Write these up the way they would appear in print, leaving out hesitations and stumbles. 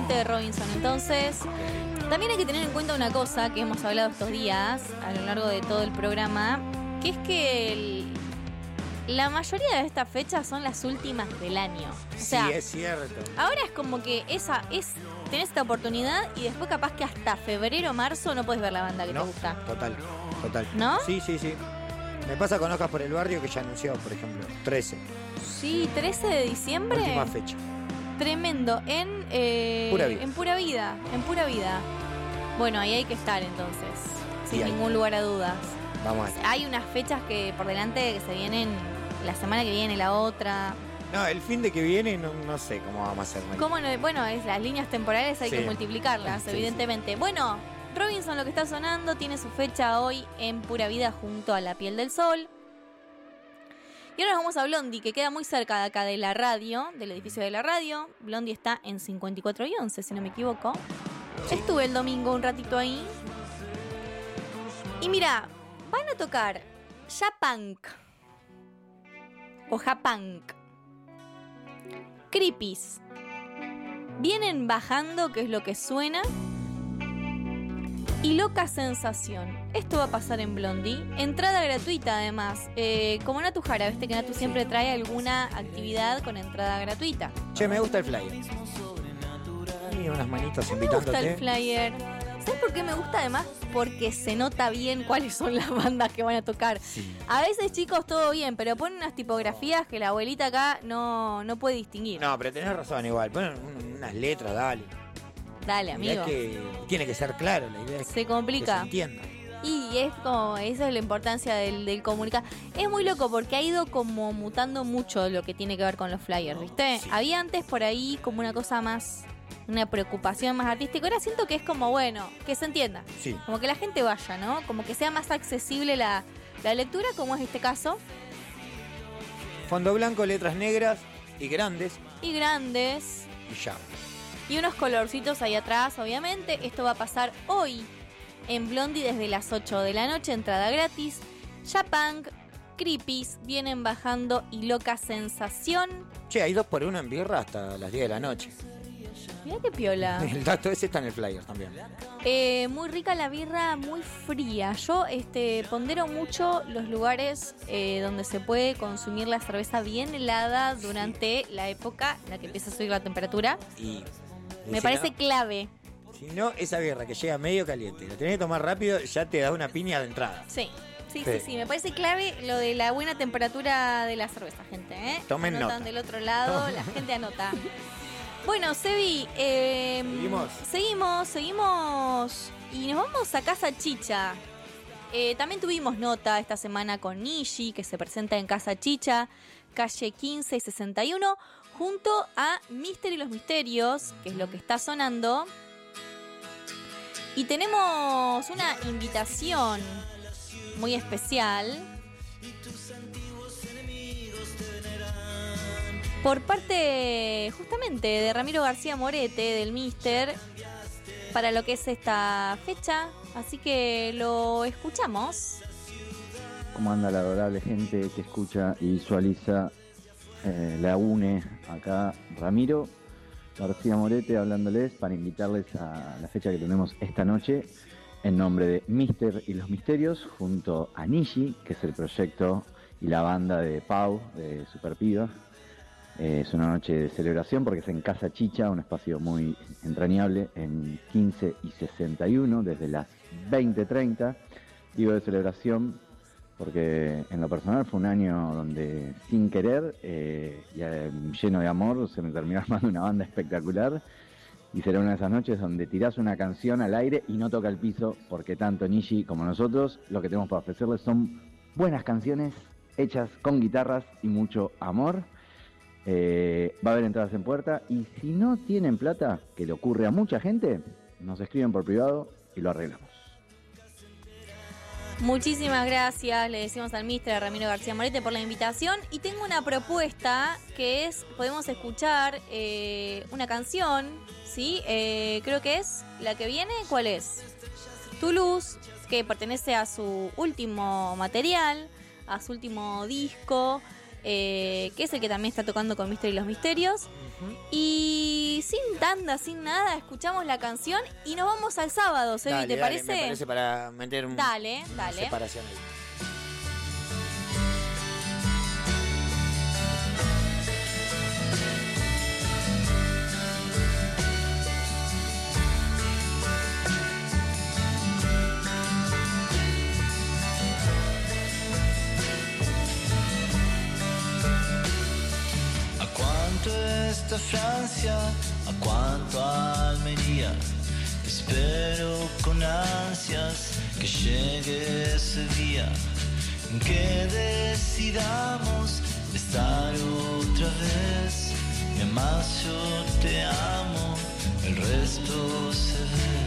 gente de Robinson. Entonces, también hay que tener en cuenta una cosa que hemos hablado estos días a lo largo de todo el programa, que es que la mayoría de estas fechas son las últimas del año. O sea, sí, es cierto. Ahora es como que tenés esta oportunidad y después capaz que hasta febrero o marzo no puedes ver la banda que te gusta. Total. ¿No? Sí. Me pasa con Hojas por el Barrio, que ya anunció, por ejemplo, 13. Sí, 13 de diciembre. Última fecha. Tremendo. En Pura Vida. Bueno, ahí hay que estar entonces. Sin ningún lugar a dudas. Vamos a Hay unas fechas que por delante que se vienen la semana que viene, la otra. No, el fin de que viene no sé cómo vamos a hacer. ¿Cómo no? Bueno, las líneas temporales hay que multiplicarlas, evidentemente. Sí. Bueno, Robinson, lo que está sonando, tiene su fecha hoy en Pura Vida junto a La Piel del Sol. Y ahora nos vamos a Blondie, que queda muy cerca de acá de la radio, del edificio de la radio. Blondie está en 54 y 11, si no me equivoco. Sí. Estuve el domingo un ratito ahí. Y mira, van a tocar Japunk o Japunk, Creepies, Vienen Bajando, que es lo que suena, y Loca Sensación. Esto va a pasar en Blondie. Entrada gratuita, además. Como Natu Jara, viste que Natu siempre trae alguna actividad con entrada gratuita. Che, me gusta el flyer. Y unas manitas invitándote. Me gusta el flyer. ¿Sabes por qué me gusta además? Porque se nota bien cuáles son las bandas que van a tocar. Sí. A veces, chicos, todo bien, pero ponen unas tipografías que la abuelita acá no puede distinguir. No, pero tenés razón igual. Ponen unas letras, dale. Dale, amigo. Es que tiene que ser claro, la idea es se complica. Que se entienda. Y es como, esa es la importancia del comunicar. Es muy loco porque ha ido como mutando mucho lo que tiene que ver con los flyers, ¿viste? Sí. Había antes por ahí como una cosa más, una preocupación más artística. Ahora siento que es como, bueno, que se entienda. Sí. Como que la gente vaya, ¿no? Como que sea más accesible la lectura, como es este caso. Fondo blanco, letras negras y grandes. Y grandes. Y ya. Y unos colorcitos ahí atrás, obviamente. Esto va a pasar hoy en Blondie desde las 8 de la noche. Entrada gratis. Japunk, Creepies, Vienen Bajando y Loca Sensación. Che, hay 2x1 en birra hasta las 10 de la noche. Mirá qué piola. El dato ese está en el flyer también. Muy rica la birra, muy fría. Yo pondero mucho los lugares donde se puede consumir la cerveza bien helada durante la época en la que empieza a subir la temperatura. Y me parece clave. Si no, esa birra que llega medio caliente, la tenés que tomar rápido, ya te da una piña de entrada. Sí. Sí, me parece clave lo de la buena temperatura de la cerveza, gente. Tomen Anotan nota. Del otro lado, la gente anota. Bueno, Sebi, seguimos y nos vamos a Casa Chicha. También tuvimos nota esta semana con Nishi, que se presenta en Casa Chicha, calle 15 y 61, junto a Mister y los Misterios, que es lo que está sonando. Y tenemos una invitación muy especial por parte justamente de Ramiro García Morete, del Mister, para lo que es esta fecha. Así que lo escuchamos. ¿Cómo anda la adorable gente que escucha y visualiza? La une acá Ramiro García Morete hablándoles para invitarles a la fecha que tenemos esta noche en nombre de Mister y los Misterios junto a Nishi, que es el proyecto y la banda de Pau, de Super Piba. Es una noche de celebración porque es en Casa Chicha, un espacio muy entrañable, en 15 y 61, desde las 20:30. Digo de celebración porque en lo personal fue un año donde sin querer, lleno de amor, se me terminó armando una banda espectacular. Y será una de esas noches donde tirás una canción al aire y no toca el piso, porque tanto Nishi como nosotros lo que tenemos para ofrecerles son buenas canciones hechas con guitarras y mucho amor. Va a haber entradas en puerta y si no tienen plata, que le ocurre a mucha gente, nos escriben por privado y lo arreglamos. Muchísimas gracias, le decimos al Mister, a Ramiro García Morete, por la invitación. Y tengo una propuesta que es, podemos escuchar una canción, ¿sí? Creo que es la que viene, ¿cuál es? Tu Luz, que pertenece a su último material, a su último disco, que es el que también está tocando con Mister y los Misterios. Y sin tanda, sin nada, escuchamos la canción y nos vamos al sábado, Sebi, Dale, ¿te dale, parece? Me parece para meter una Dale. separación ahí. ¿A cuánto está Francia? ¿A cuánto Almería? Espero con ansias que llegue ese día en que decidamos estar otra vez. Mi amas, yo te amo, el resto se ve.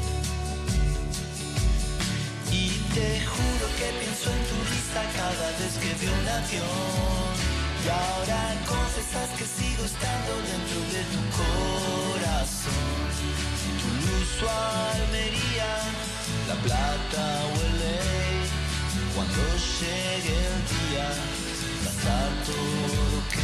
Y te juro que pienso en tu risa cada vez que veo un avión. Y ahora confesas que sigo estando dentro de tu corazón. Toulouse o Almería, La Plata o LA. Cuando llegue el día, va a estar todo ok.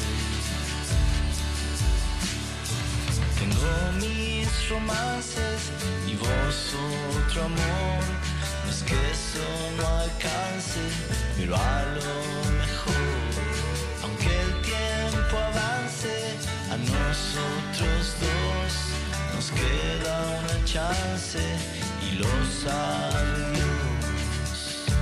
Tengo mis romances y vos otro amor. No es que eso no alcance, pero a lo mejor. Aunque el tiempo avance, a nosotros dos nos queda una chance y lo sabe Dios.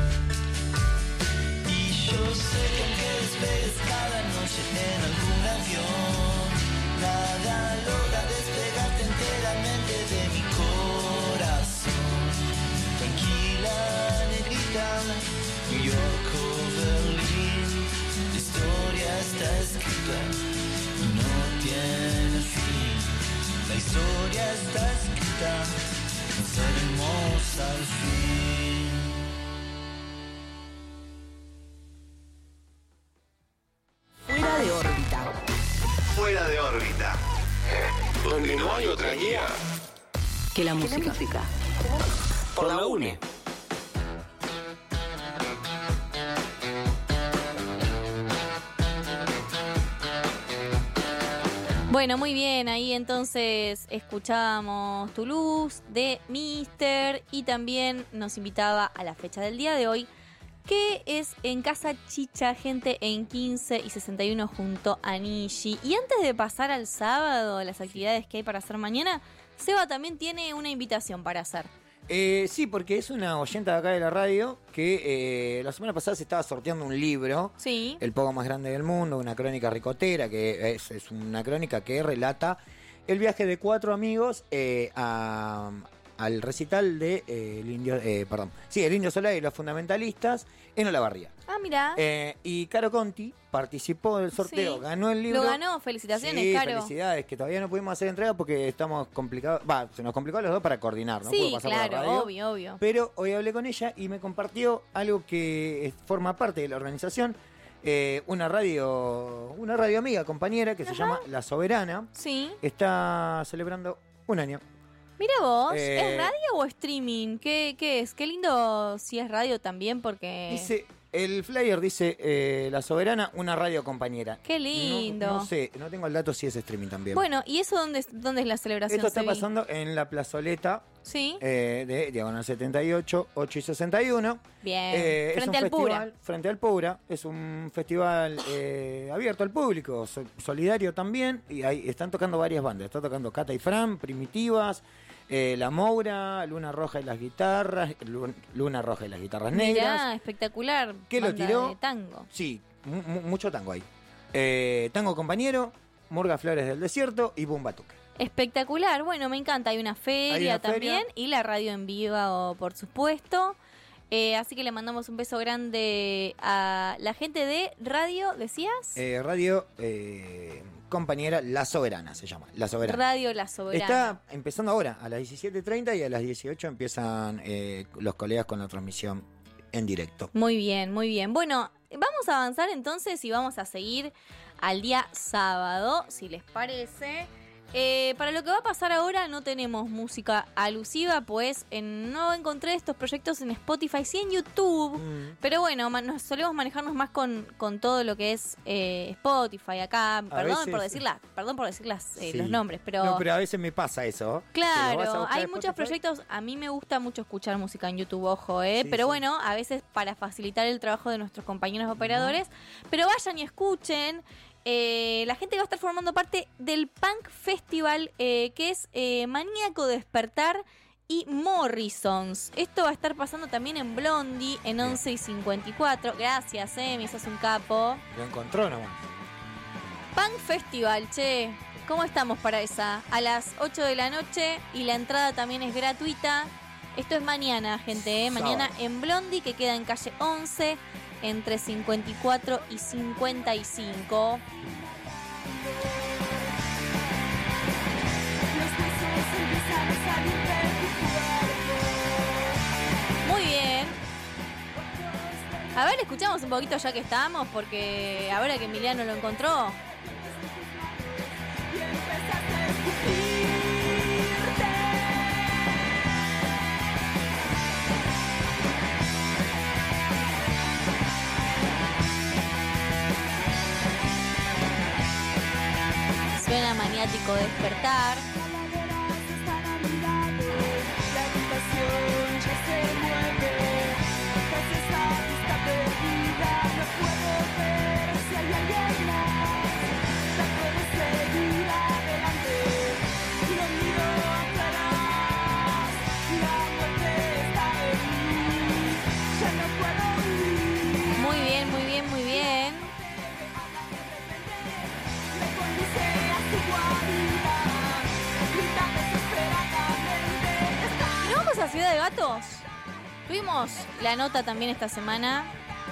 Y yo sé que aunque despegues cada noche en algún avión, nada logra despegarte enteramente de mi corazón. Tranquila, negrita, New York o Berlín, la historia está escrita y no tiene fin. La historia está escrita, nos veremos al fin. Fuera de órbita. Fuera de órbita. Donde no hay otra guía. Que la música. Por la UNE. Bueno, muy bien, ahí entonces escuchábamos Toulouse de Mister y también nos invitaba a la fecha del día de hoy, que es en Casa Chicha, gente, en 15 y 61 junto a Nishi. Y antes de pasar al sábado, las actividades que hay para hacer mañana, Seba también tiene una invitación para hacer. Sí, porque es una oyenta de acá de la radio que la semana pasada se estaba sorteando un libro, Sí. El Pogo Más Grande del Mundo, una crónica ricotera, que es una crónica que relata el viaje de 4 amigos al recital de el Indio Solari y los Fundamentalistas en Olavarría. Ah, mira. Y Caro Conti participó del sorteo, Sí. ganó el libro. Lo ganó, felicitaciones, Sí, Caro. felicidades, que todavía no pudimos hacer entrega porque estamos complicados. Se nos complicó a los dos para coordinar, ¿no? Sí, pudo pasar por la claro, radio. obvio. Pero hoy hablé con ella y me compartió algo que forma parte de la organización, una radio amiga, compañera, que se llama La Soberana. Sí. Está celebrando un año. Mira vos, Eh, ¿es radio o streaming? ¿Qué es? Qué lindo si es radio también porque... Dice, el flyer dice La Soberana, una radio compañera. Qué lindo. No sé, no tengo el dato si es streaming también. Bueno, ¿y eso dónde es la celebración? Esto está Sebi? pasando en la plazoleta Sí. de Diagonal 78, 8 y 61. Bien. Es Frente un al Pura. festival, frente al Pura. Es un festival abierto al público, solidario también. Y ahí están tocando varias bandas. Está tocando Cata y Fran, Primitivas, La Moura, Luna Roja y las guitarras, Luna Roja y las guitarras negras. Mirá, espectacular. ¿Qué lo banda tiró? de tango. Sí, mucho tango ahí. Tango Compañero, Murga Flores del Desierto y Boom Batuque. Espectacular. Bueno, me encanta. Hay una feria Hay una también feria. y la radio en vivo, por supuesto. Así que le mandamos un beso grande a la gente de radio, ¿decías? Radio compañera La Soberana se llama. La Soberana. Radio La Soberana. Está empezando ahora, a las 17:30 y a las 18 empiezan los colegas con la transmisión en directo. Muy bien, muy bien. Bueno, vamos a avanzar entonces y vamos a seguir al día sábado, si les parece. Para lo que va a pasar ahora no tenemos música alusiva, pues no encontré estos proyectos en Spotify, sí en YouTube, pero bueno, nos solemos manejarnos más con todo lo que es Spotify acá. Perdón por decir los nombres, pero... No, pero a veces me pasa eso. Claro, hay muchos proyectos, a mí me gusta mucho escuchar música en YouTube, ojo, pero bueno, a veces para facilitar el trabajo de nuestros compañeros operadores, pero vayan y escuchen. La gente va a estar formando parte del Punk Festival, que es Maníaco Despertar y Morrisons. Esto va a estar pasando también en Blondie, en 11 y 54. Gracias, me sos un capo. Lo encontró nomás. Punk Festival, che. ¿Cómo estamos para esa? A las 8 de la noche y la entrada también es gratuita. Esto es mañana, gente, Mañana en Blondie, que queda en calle 11, entre 54 y 55. Muy bien. A ver, escuchamos un poquito ya que estamos, porque ahora que Emiliano lo encontró. Suena Maniático Despertar. Muy bien, muy bien, muy bien. ¿Y nos vamos a Ciudad de Gatos? Tuvimos la nota también esta semana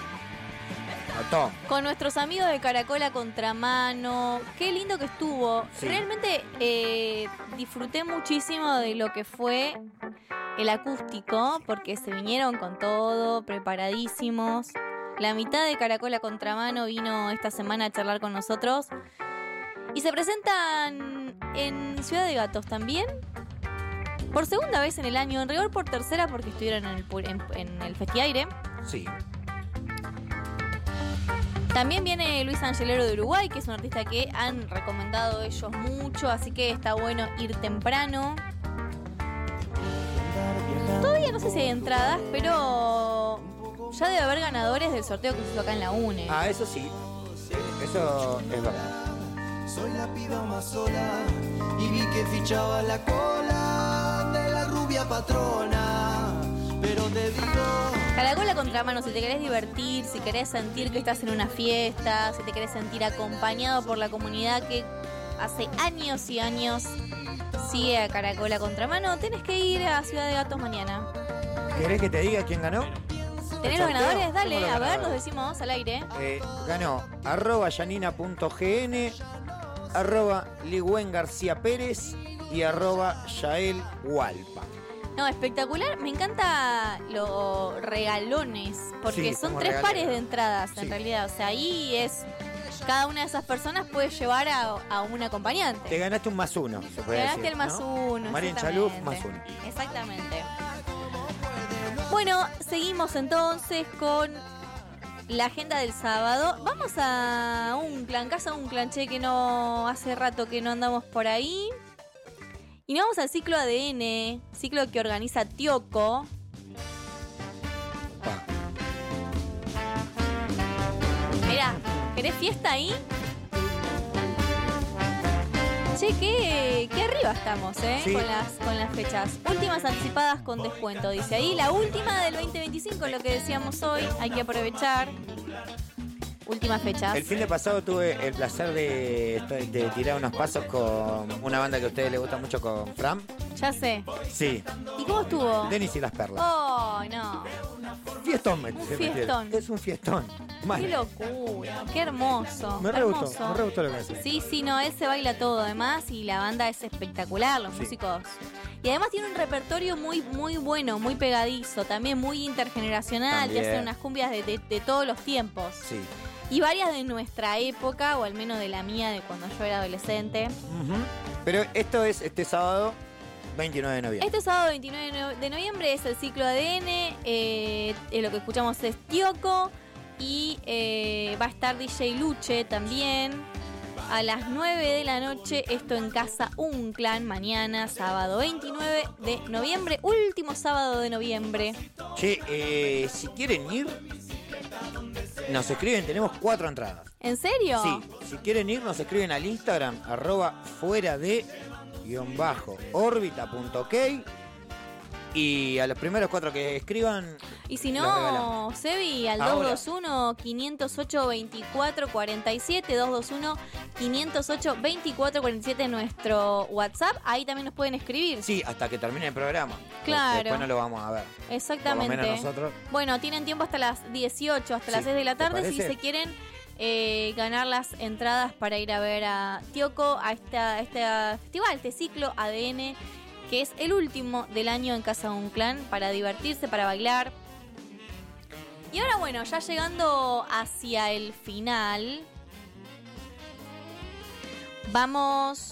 con nuestros amigos de Caracol a Contramano. Qué lindo que estuvo. Sí. Realmente disfruté muchísimo de lo que fue el acústico, porque se vinieron con todo, preparadísimos. La mitad de Caracol a Contramano vino esta semana a charlar con nosotros. Y se presentan en Ciudad de Gatos también. Por segunda vez en el año, en rigor por tercera, porque estuvieron en el Festiaire. Sí. También viene Luis Angelero de Uruguay, que es un artista que han recomendado ellos mucho, así que está bueno ir temprano. Todavía no sé si hay entradas, pero ya debe haber ganadores del sorteo que se hizo acá en la UNE. Ah, eso sí. Eso es verdad. Soy la piba más sola y vi que fichaba la cola de la rubia patrona, pero te digo... Caracol a Contramano, si te querés divertir, si querés sentir que estás en una fiesta, si te querés sentir acompañado por la comunidad que hace años y años sigue a Caracol a Contramano, tenés que ir a Ciudad de Gatos mañana. ¿Querés que te diga quién ganó? ¿Tenés ¿El los sorteo? ganadores? Dale, Tengo los a ver, ganadores. los decimos al aire. Ganó @yanina.gn, @Ligüen García Pérez y @Yael Hualpa. No, espectacular. Me encanta los regalones, porque Sí, son como 3 regalera. pares de entradas en Sí. realidad. O sea, ahí es... Cada una de esas personas puede llevar a un acompañante. Te ganaste un +1, se Te puede ganaste decir, el +1. ¿no? María exactamente. Chaluf, +1. Exactamente. Bueno, seguimos entonces con la agenda del sábado. Vamos a un clan, casa un clanché que no hace rato que no andamos por ahí. Y nos vamos al ciclo ADN, ciclo que organiza Tioco. Pa. Mirá, ¿querés fiesta ahí? Che, qué arriba estamos, Sí. con las fechas. Últimas anticipadas con descuento, dice ahí. La última del 2025, lo que decíamos hoy, hay que aprovechar. Últimas fechas. El fin de pasado tuve el placer de tirar unos pasos con una banda que a ustedes les gusta mucho, con Fran. Ya sé. Sí, ¿Y cómo estuvo? Denis y las Perlas. Oh, no. Fiestón, Un fiestón. Es un fiestón. Mal. Qué locura. Qué hermoso. Me qué re gustó, hermoso. me re gustó lo que hace. Sí, sí, no, él se baila todo además y la banda es espectacular, los Sí. músicos. Y además tiene un repertorio muy, muy bueno, muy pegadizo, también muy intergeneracional, También. te hacen unas cumbias de todos los tiempos. Sí. Y varias de nuestra época, o al menos de la mía, de cuando yo era adolescente. Ujú. Pero esto es este sábado 29 de noviembre. Este sábado 29 de noviembre es el ciclo ADN. Lo que escuchamos es Tioco. Y va a estar DJ Luche también. A las 9 de la noche, esto en Casa Unclan, mañana, sábado 29 de noviembre, último sábado de noviembre. Che, si quieren ir, nos escriben, tenemos 4 entradas. ¿En serio? Sí, si quieren ir, nos escriben al Instagram, @fuera_de_órbita.ok. Y a los primeros 4 que escriban. Y si los no, regalamos. Sebi, al Ahora. 221-508-2447, 221-508-2447 en nuestro WhatsApp. Ahí también nos pueden escribir. Sí, hasta que termine el programa. Claro. Porque después no lo vamos a ver. Exactamente. Por lo menos nosotros. Bueno, tienen tiempo hasta las 18, hasta las Sí, 6 de la ¿te tarde si parece? se quieren ganar las entradas para ir a ver a Tioco, a este festival, este ciclo ADN, que es el último del año en Casa Unclan, para divertirse, para bailar. Y ahora, bueno, ya llegando hacia el final, vamos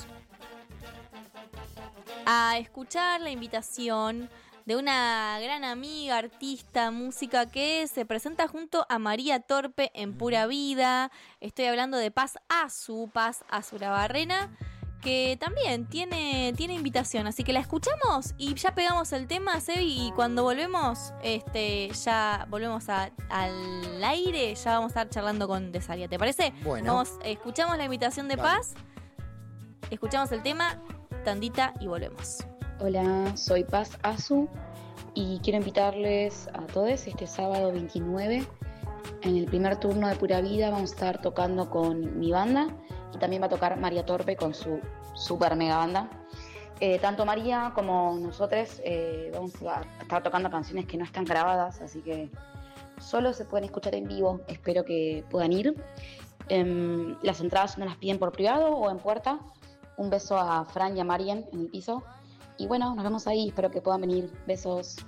a escuchar la invitación de una gran amiga, artista, música que se presenta junto a María Torpe en Pura Vida. Estoy hablando de Paz Azu Labarrena, que también tiene invitación, así que la escuchamos y ya pegamos el tema, Sebi, y cuando volvemos, ya volvemos al aire, ya vamos a estar charlando con Desaria, ¿te parece? Bueno. Escuchamos la invitación de Vale. Paz, escuchamos el tema, tandita y volvemos. Hola, soy Paz Azu y quiero invitarles a todos este sábado 29. En el primer turno de Pura Vida vamos a estar tocando con mi banda y también va a tocar María Torpe con su super mega banda. Tanto María como nosotros vamos a estar tocando canciones que no están grabadas, así que solo se pueden escuchar en vivo. Espero que puedan ir. Las entradas no las piden por privado o en puerta. Un beso a Fran y a Marien en el piso. Y bueno, nos vemos ahí, espero que puedan venir. Besos.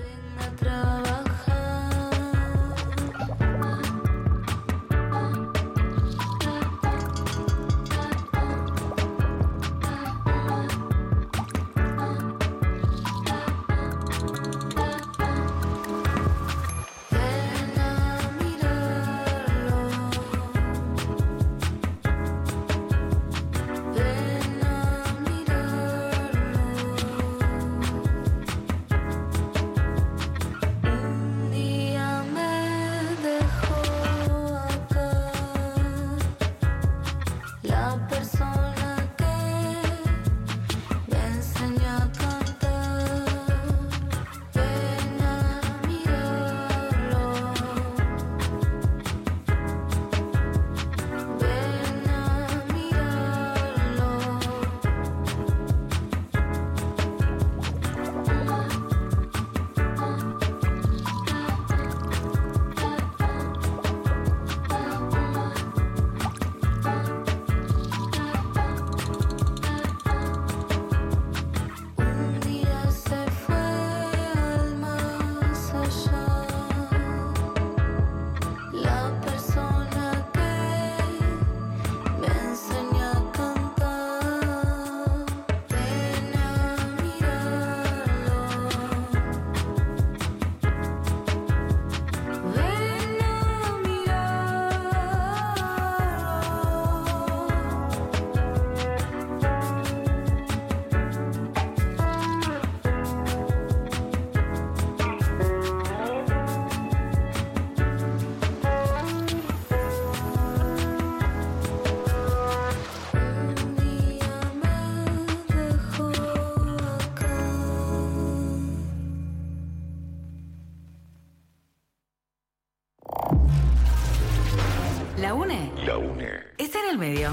La UNE La UNE está en el medio.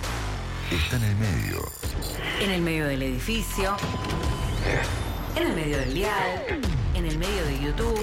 está en el medio. En el medio del edificio. En el medio del dial. En el medio de YouTube.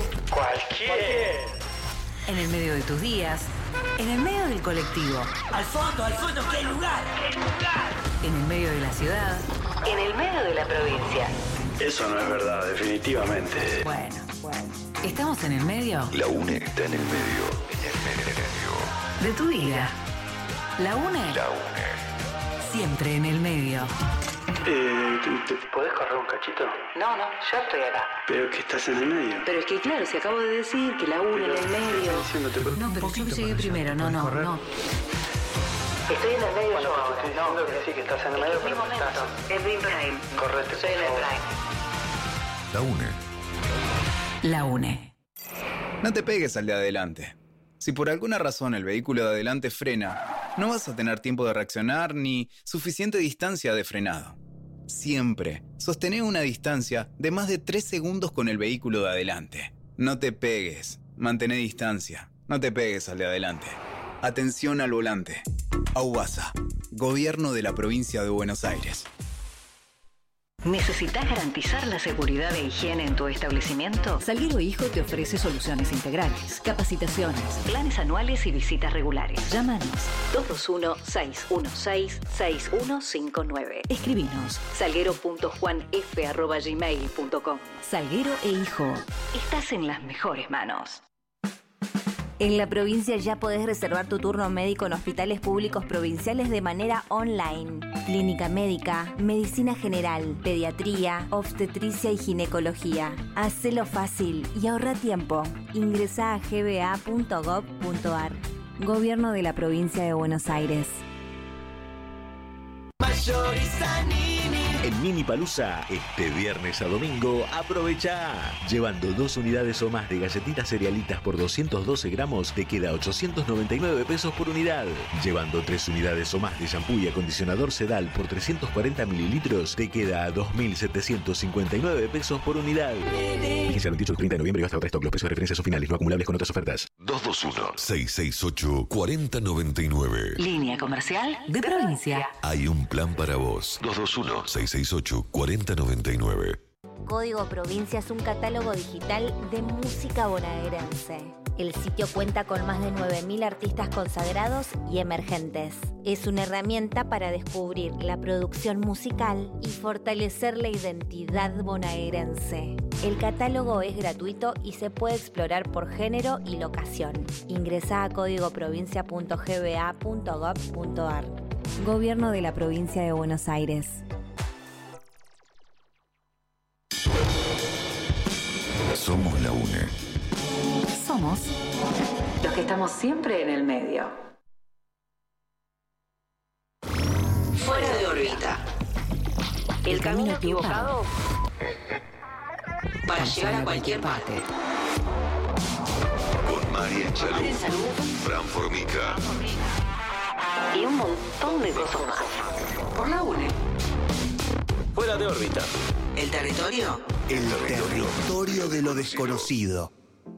En el medio de tus días. En el medio del colectivo. Al fondo, ¿qué lugar? En el medio de la ciudad. En el medio de la provincia. Eso no es verdad, definitivamente. Bueno. ¿Estamos en el medio? La UNE está en el medio. En el medio. De tu vida. La UNE. La UNE. Siempre en el medio. ¿Te podés correr un cachito? No, ya estoy acá. Pero que estás en el medio. Pero es que claro, si acabo de decir que la una en el medio. No, pero yo llegué primero, no. Estoy en el medio yo ahora. Estoy diciendo que sí, que estás en el medio, pero no estás. Es mi prime. Correte. Soy en el prime. La UNE. La UNE. No te pegues al de adelante. Si por alguna razón el vehículo de adelante frena, no vas a tener tiempo de reaccionar ni suficiente distancia de frenado. Siempre sostené una distancia de más de 3 segundos con el vehículo de adelante. No te pegues, mantén distancia, no te pegues al de adelante. Atención al volante. AUBASA, Gobierno de la Provincia de Buenos Aires. ¿Necesitas garantizar la seguridad e higiene en tu establecimiento? Salguero Hijo te ofrece soluciones integrales, capacitaciones, planes anuales y visitas regulares. Llámanos 221-616-6159. Escribinos salguero.juanf@gmail.com. Salguero e Hijo. Estás en las mejores manos. En la provincia ya podés reservar tu turno médico en hospitales públicos provinciales de manera online. Clínica médica, medicina general, pediatría, obstetricia y ginecología. Hacelo fácil y ahorra tiempo. Ingresá a gba.gov.ar. Gobierno de la Provincia de Buenos Aires. En Mini Palusa, este viernes a domingo, aprovecha. Llevando 2 unidades o más de galletitas cerealitas por 212 gramos, te queda 899 pesos por unidad. Llevando 3 unidades o más de shampoo y acondicionador Sedal por 340 mililitros, te queda 2.759 pesos por unidad. Vigencia el 28 y 30 de noviembre y hasta el resto. Los precios de referencia son finales, no acumulables con otras ofertas. 221-668-4099. Línea comercial de provincia. Hay un plan para vos. 221-668-4099. Código Provincia es un catálogo digital de música bonaerense. El sitio cuenta con más de 9.000 artistas consagrados y emergentes. Es una herramienta para descubrir la producción musical y fortalecer la identidad bonaerense. El catálogo es gratuito y se puede explorar por género y locación. Ingresá a códigoprovincia.gba.gov.ar. Gobierno de la Provincia de Buenos Aires. Somos la UNE. Somos los que estamos siempre en el medio. Fuera de órbita. El camino equivocado para llegar a cualquier parte. Con María Chalú, Fran Formica y un montón de cosas más. Por la UNE. Fuera de órbita. ¿El territorio? El territorio de lo desconocido.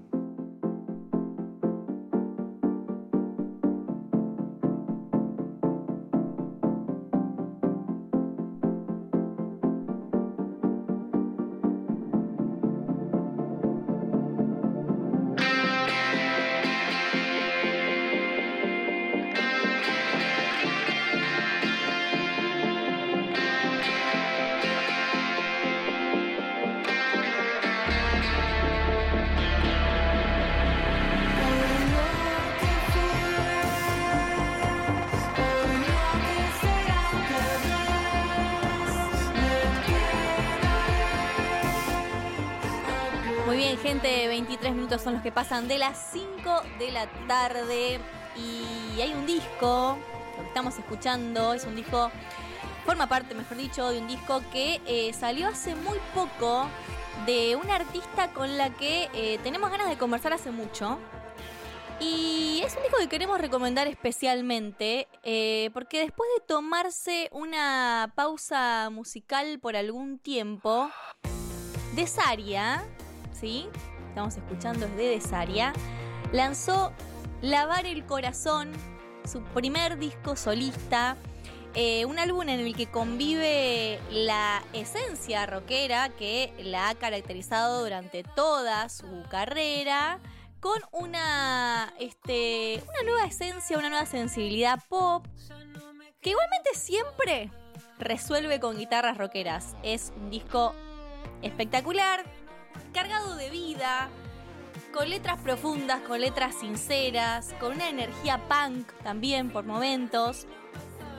Muy bien, gente, 23 minutos son los que pasan de las 5 de la tarde y hay un disco, lo que estamos escuchando es un disco, forma parte, mejor dicho, de un disco que salió hace muy poco de una artista con la que tenemos ganas de conversar hace mucho. Y es un disco que queremos recomendar especialmente porque después de tomarse una pausa musical por algún tiempo, Desaria, ¿sí? Estamos escuchando es de Desaria, lanzó Lavar el Corazón, su primer disco solista, un álbum en el que convive la esencia rockera que la ha caracterizado durante toda su carrera, con una nueva esencia, una nueva sensibilidad pop, que igualmente siempre resuelve con guitarras rockeras. Es un disco espectacular, cargado de vida, con letras profundas, con letras sinceras, con una energía punk también por momentos.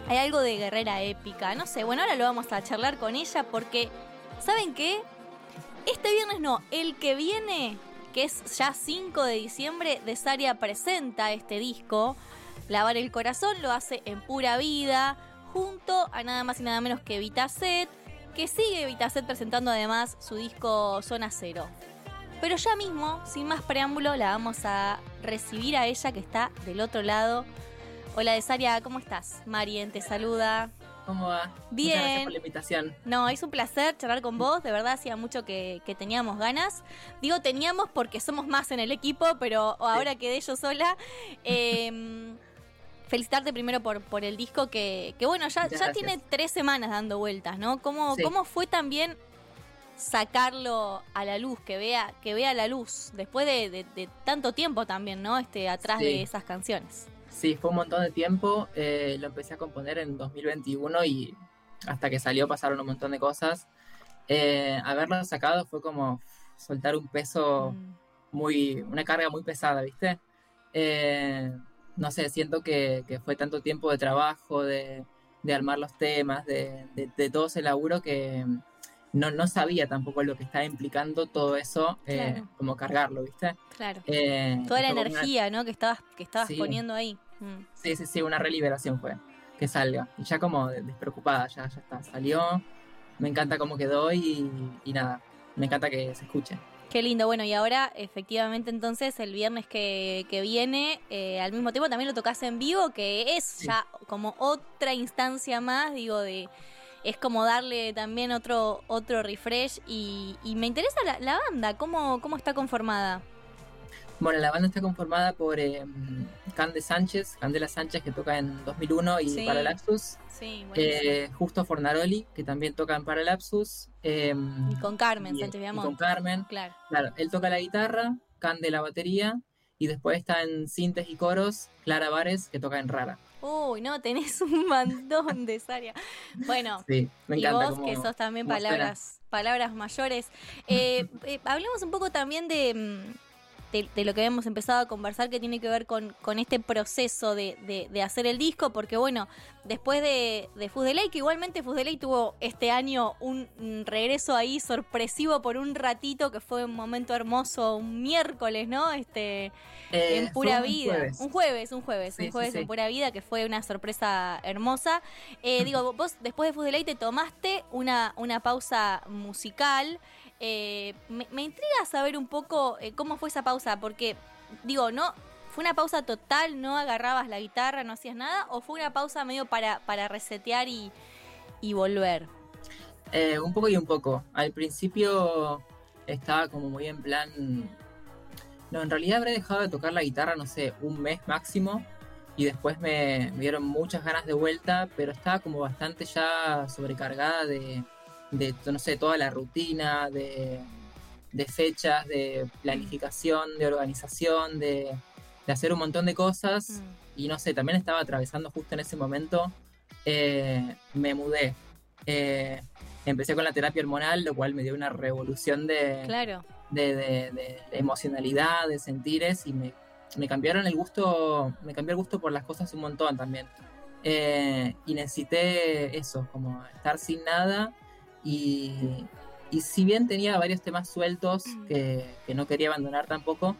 Hay algo de guerrera épica, no sé, bueno, ahora lo vamos a charlar con ella porque, ¿saben qué? Este viernes no, el que viene, que es ya 5 de diciembre, Desaria presenta este disco, Lavar el Corazón, lo hace en Pura Vida, junto a nada más y nada menos que Vitaset, que sigue Vitaset presentando además su disco Zona Cero. Pero ya mismo, sin más preámbulo, la vamos a recibir a ella que está del otro lado. Hola Desaria, ¿cómo estás? Marien te saluda. ¿Cómo va? Bien. Muchas gracias por la invitación. No, es un placer charlar con vos, de verdad hacía mucho que teníamos ganas. Digo teníamos porque somos más en el equipo, pero ahora quedé yo sola. Felicitarte primero por el disco que bueno, ya tiene 3 semanas dando vueltas, ¿no? ¿Cómo fue también sacarlo a la luz, que vea la luz, después de tanto tiempo también, ¿no? Atrás de esas canciones. Sí, fue un montón de tiempo, lo empecé a componer en 2021 y hasta que salió pasaron un montón de cosas. Haberlo sacado fue como soltar un peso una carga muy pesada, ¿viste? No sé, siento que fue tanto tiempo de trabajo, de armar los temas, de todo ese laburo que no sabía tampoco lo que estaba implicando todo eso, claro. Como cargarlo, ¿viste? Claro. Toda la energía, ¿no? que estabas poniendo ahí. Sí, una reliberación fue que salga. Y ya como despreocupada, ya está, salió, me encanta cómo quedó y nada, me encanta que se escuche. Qué lindo, bueno, y ahora efectivamente entonces el viernes que viene, al mismo tiempo también lo tocás en vivo, que es ya como otra instancia más, es como darle también otro refresh y me interesa la banda, ¿cómo está conformada? Bueno, la banda está conformada por Candela Sánchez, que toca en 2001 y Paralapsus. Sí, Justo Fornaroli, que también toca en Paralapsus. Y con Carmen Sánchez Viamont. Y con Carmen. Claro, él toca la guitarra, Cande la batería, y después está en sintes y coros Clara Vares, que toca en Rara. Uy, no, tenés un montón de Saria. Bueno, sí, me encanta. Y vos que sos también palabras mayores. Hablemos un poco también de lo que habíamos empezado a conversar, que tiene que ver con este proceso de hacer el disco, porque bueno, después de Fus de Ley, que igualmente Fus de Ley tuvo este año un regreso ahí sorpresivo por un ratito, que fue un momento hermoso, un miércoles, ¿no? En Pura Vida. Un jueves en Pura Vida, que fue una sorpresa hermosa. Vos después de Fus de Ley te tomaste una pausa musical. Me intriga saber un poco cómo fue esa pausa, porque no fue una pausa total, no agarrabas la guitarra, no hacías nada, o fue una pausa medio para resetear y volver. Un poco y un poco. Al principio estaba como muy en plan, no, en realidad habré dejado de tocar la guitarra, no sé, un mes máximo, y después me dieron muchas ganas de vuelta, pero estaba como bastante ya sobrecargada de no sé, toda la rutina, de fechas, de planificación, de organización, de hacer un montón de cosas. Y no sé, también estaba atravesando justo en ese momento, me mudé. Empecé con la terapia hormonal, lo cual me dio una revolución de emocionalidad, de sentires, y me cambiaron el gusto, me cambió el gusto por las cosas un montón también. Y necesité eso, como estar sin nada. Y si bien tenía varios temas sueltos que no quería abandonar tampoco,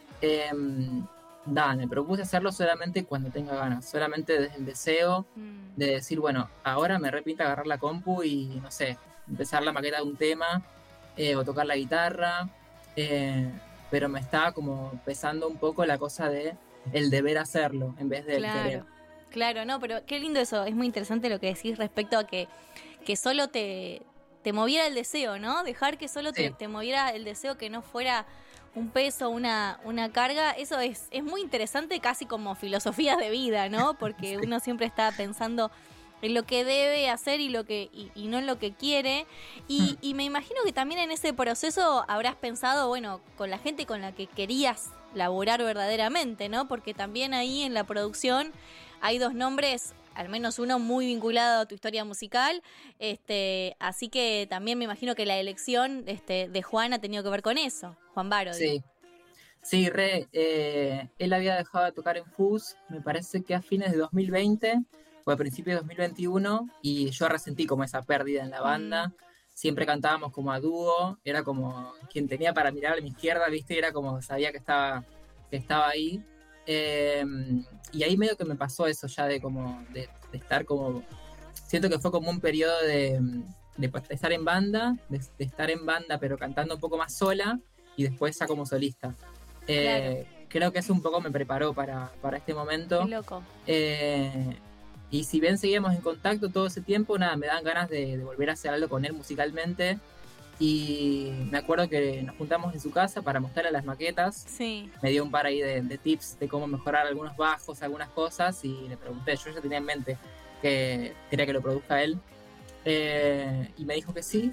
me propuse hacerlo solamente cuando tenga ganas, solamente desde el deseo de decir, bueno, ahora me repinta agarrar la compu y, no sé, empezar la maqueta de un tema o tocar la guitarra, pero me estaba como pesando un poco la cosa de el deber hacerlo en vez del querer. Claro, no, pero qué lindo eso, es muy interesante lo que decís respecto a que solo te moviera el deseo, ¿no? Dejar que solo te moviera el deseo, que no fuera un peso, una carga. Eso es muy interesante, casi como filosofía de vida, ¿no? Porque uno siempre está pensando en lo que debe hacer y no en lo que quiere. Y me imagino que también en ese proceso habrás pensado, bueno, con la gente con la que querías laburar verdaderamente, ¿no? Porque también ahí en la producción hay 2 nombres, al menos uno muy vinculado a tu historia musical, así que también me imagino que la elección de Juan ha tenido que ver con eso, Juan Baro. Sí, él había dejado de tocar en Fus, me parece que a fines de 2020, fue a principios de 2021 y yo resentí como esa pérdida en la banda. Siempre cantábamos como a dúo, era como quien tenía para mirar a mi izquierda, ¿viste? Era como sabía que estaba ahí. Y ahí medio que me pasó eso ya de estar como... Siento que fue como un periodo de estar en banda, de estar en banda pero cantando un poco más sola y después ya como solista. Claro. Creo que eso un poco me preparó para este momento. Qué loco. Y si bien seguíamos en contacto todo ese tiempo, nada, me dan ganas de volver a hacer algo con él musicalmente. Y me acuerdo que nos juntamos en su casa para mostrarle las maquetas. Sí. Me dio un par ahí de tips de cómo mejorar algunos bajos, algunas cosas. Y le pregunté, yo ya tenía en mente que quería que lo produzca él. Y me dijo que sí.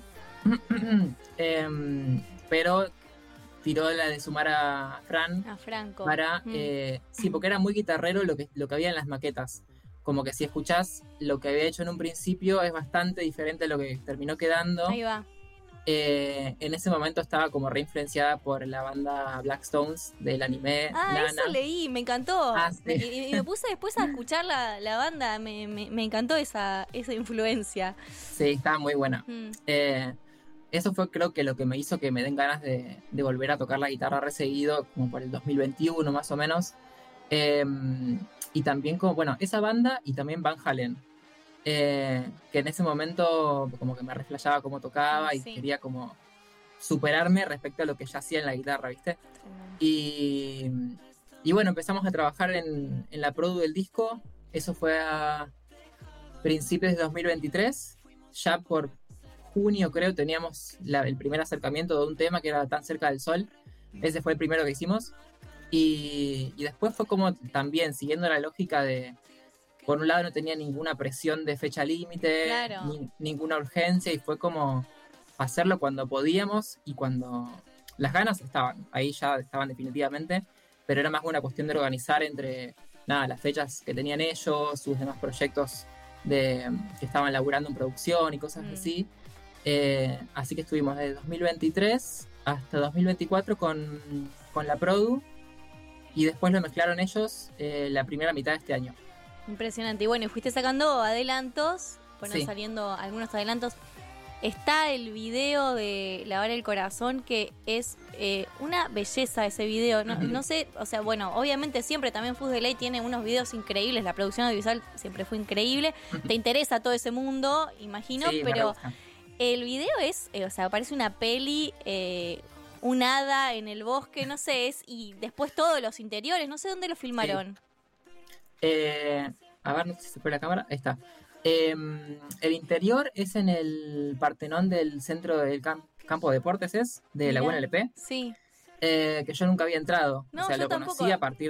Pero tiró la de sumar a Franco. Para, sí, porque era muy guitarrero lo que había en las maquetas. Como que si escuchás lo que había hecho en un principio es bastante diferente a lo que terminó quedando. Ahí va. En ese momento estaba como reinfluenciada por la banda Black Stones del anime Nana. Eso leí, me encantó. Sí. Y me puse después a escuchar la banda, me encantó esa influencia. Sí, estaba muy buena. Eso fue creo que lo que me hizo que me den ganas de volver a tocar la guitarra reseguido, como por el 2021 más o menos. Y también como, bueno, esa banda y también Van Halen. Que en ese momento como que me reflejaba cómo tocaba y quería como superarme respecto a lo que ya hacía en la guitarra, ¿viste? Y bueno, empezamos a trabajar en la produ del disco. Eso fue a principios de 2023. Ya por junio creo teníamos el primer acercamiento de un tema que era Tan cerca del sol. Ese fue el primero que hicimos. Y después fue como también siguiendo la lógica de, por un lado no tenía ninguna presión de fecha límite, claro, ninguna urgencia, y fue como hacerlo cuando podíamos y cuando las ganas estaban, ahí ya estaban definitivamente, pero era más una cuestión de organizar entre las fechas que tenían ellos, sus demás proyectos que estaban laburando en producción y cosas así. Así que estuvimos desde 2023 hasta 2024 con la produ. Y después lo mezclaron ellos la primera mitad de este año. Impresionante. Y bueno, y fuiste sacando adelantos, fueron saliendo algunos adelantos. Está el video de Lavar el Corazón, que es una belleza ese video. No sé, o sea, bueno, obviamente siempre también Fus de Ley tiene unos videos increíbles, la producción audiovisual siempre fue increíble. Te interesa todo ese mundo, imagino, sí, pero el video es, o sea, parece una peli... un hada en el bosque, no sé, y después todos los interiores, no sé dónde lo filmaron. A ver, no sé si se fue la cámara, ahí está. El interior es en el Partenón del centro del campo de deportes, de la UNLP. Sí. Que yo nunca había entrado, no, o sea, lo tampoco. conocí a partir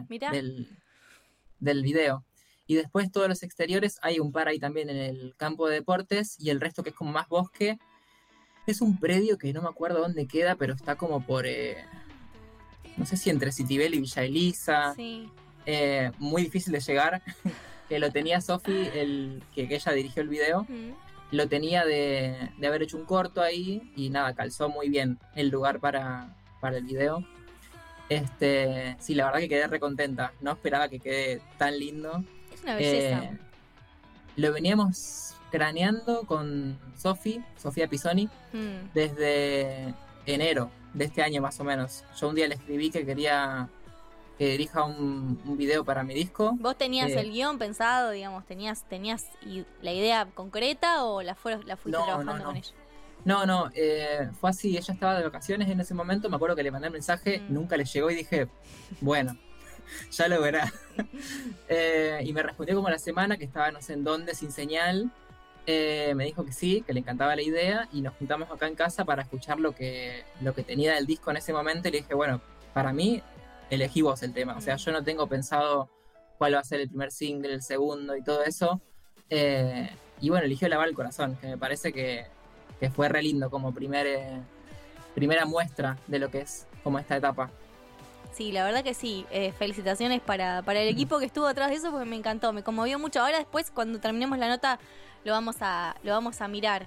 del video. Y después todos los exteriores, hay un par ahí también en el campo de deportes, y el resto que es como más bosque. Es un predio que no me acuerdo dónde queda, pero está como por... no sé si entre Citibel y Villa Elisa. Sí. Muy difícil de llegar. Que lo tenía Sofi, que ella dirigió el video. Lo tenía de haber hecho un corto ahí. Y nada, calzó muy bien el lugar para el video. Sí, la verdad que quedé recontenta. No esperaba que quede tan lindo. Es una belleza. Lo veníamos craneando con Sofía Pisoni, desde enero de este año más o menos. Yo un día le escribí que quería que dirija un video para mi disco. ¿Vos tenías el guión pensado, digamos, tenías la idea concreta o la fuiste trabajando con ella? No, fue así, ella estaba de vacaciones en ese momento, me acuerdo que le mandé el mensaje, nunca le llegó y dije, bueno, ya lo verá. Y me respondió como a la semana que estaba no sé en dónde, sin señal. Me dijo que sí, que le encantaba la idea y nos juntamos acá en casa para escuchar lo que tenía del disco en ese momento y le dije, bueno, para mí elegí vos el tema, o sea, yo no tengo pensado cuál va a ser el primer single, el segundo y todo eso, y bueno, eligió Lavar el Corazón, que me parece que fue re lindo como primera muestra de lo que es como esta etapa. Sí, la verdad que sí. Felicitaciones para el equipo que estuvo atrás de eso, porque me encantó, me conmovió mucho. Ahora después, cuando terminemos la nota, lo vamos a mirar.